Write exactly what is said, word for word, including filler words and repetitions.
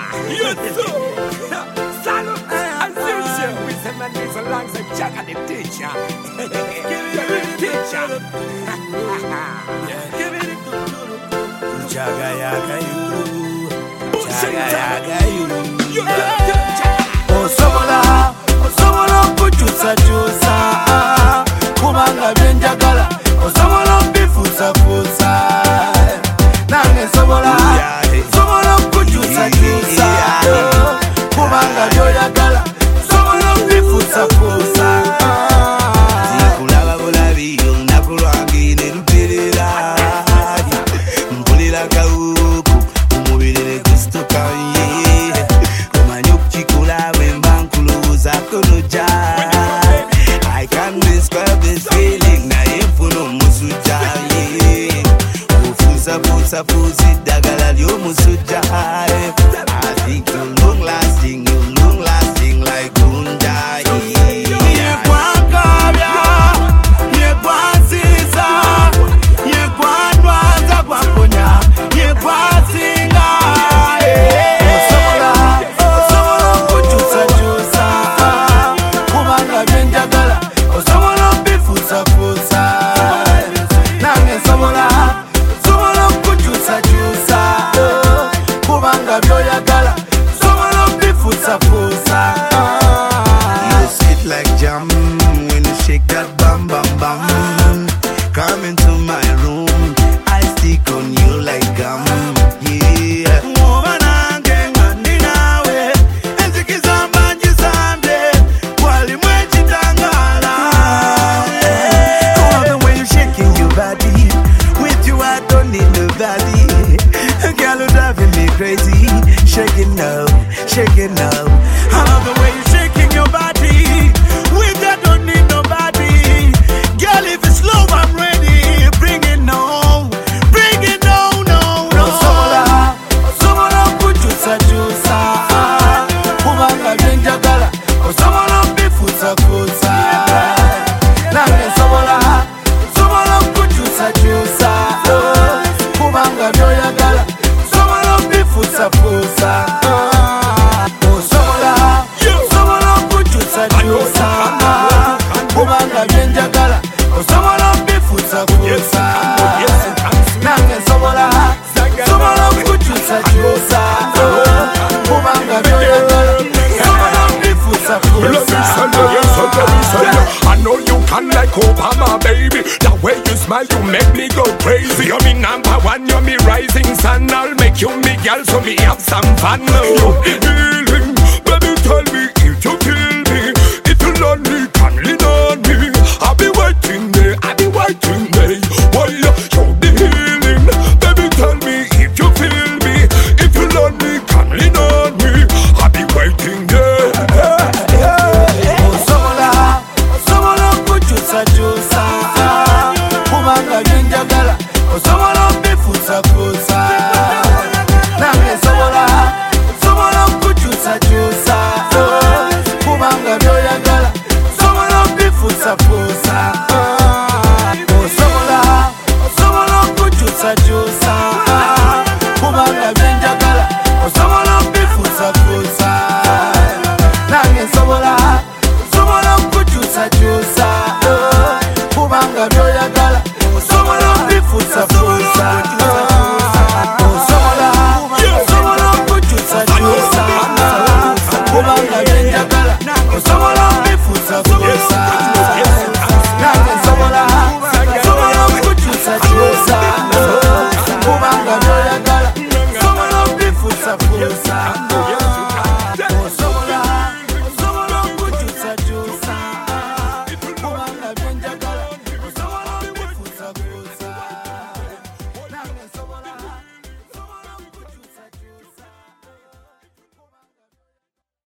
Yes, sir. Salute and sincere. We send my knees alongside Jack and the teacher. Give it the teacher. Give it the Jaga yaga you. Jaga yaga you. Osobola, osobola kuchusa chusa. Kumanga benjagala. Osobola bifusa fusa. Nange sobola, sobola kuchusa chusa. Kumanga byoyagala. Sobola bifusa fusa. Zikulaba bulabi nakulwangi neruperera. Mpulira kawuku umubiri ne gustuka ye. Kumanya okukikola bwe mba nkulowooza konoja. I can't describe this feeling naye nfuna omusujja ye. Ofuusa fuusa fuusa eddagala ly'omusujja. I think you're long lasting, you're long lasting like Gunda. You sit like jam when you shake that bam bam bam. Come into my room, I stick on you like gum. Yeah. The way you shaking your body, with you I don't need nobody. Girl, you're driving me crazy. Shaking up, shaking up. I love the way you're shaking your body. With that, don't need nobody. Girl, if it's slow, I'm ready. Bring it on, bring it on, no, no. Osobola, osobola kuchusa chusa. Kumanga benjagala. Osobola bifusa fusa. Nange sobola, sobola kuchusa chusa. Kumanga byoyagala. Sobola bifusa fusa. Osobola, sobola kuchusa chusa. Kumanga benjagala. Osobola bifusa fusa. Nange sobola, sobola kuchusa chusa. Kumanga byoyagala. Sobola bifusa fusa. I know you can like Obama, baby. The way you smile, you make me go crazy. You're me number one, you're me rising sun. I'll make you me girl, so me have some fun. You're the feeling, baby, tell me if you feel me. If you love me, can lean on me. I'll be waiting there, I'll be waiting there. Well, you're the healing, baby, tell me if you feel me. If you love me, can lean on me. I'll be waiting there. Osobola, osobola kuchusa chusa. Kumanga benjagala. Osobola bifusa fusa. Nange sobola, sobola kuchusa chusa. Kumanga byoyagala. Sobola bifusa fusa. Osobola, osobola kuchusa chusa. Kumanga benjagala. Osobola bifusa fusa. Nange sobola, sobola kuchusa chusa. Kumanga byoyagala. Sobola bifusa fusa. Osobola, sobola kuchusa chusa. Kumanga benjagala. Sobola bifusa fusa. Nange sobola, sobola kuchusa chusa. Kumanga byoyagala. Sobola bifusa fusa.